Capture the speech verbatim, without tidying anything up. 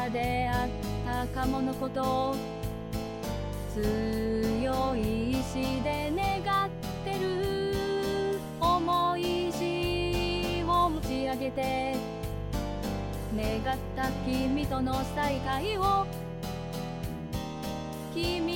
か出会ったかものことを強い意志で願ってる。重い意志を持ち上げて願った君との再会を。君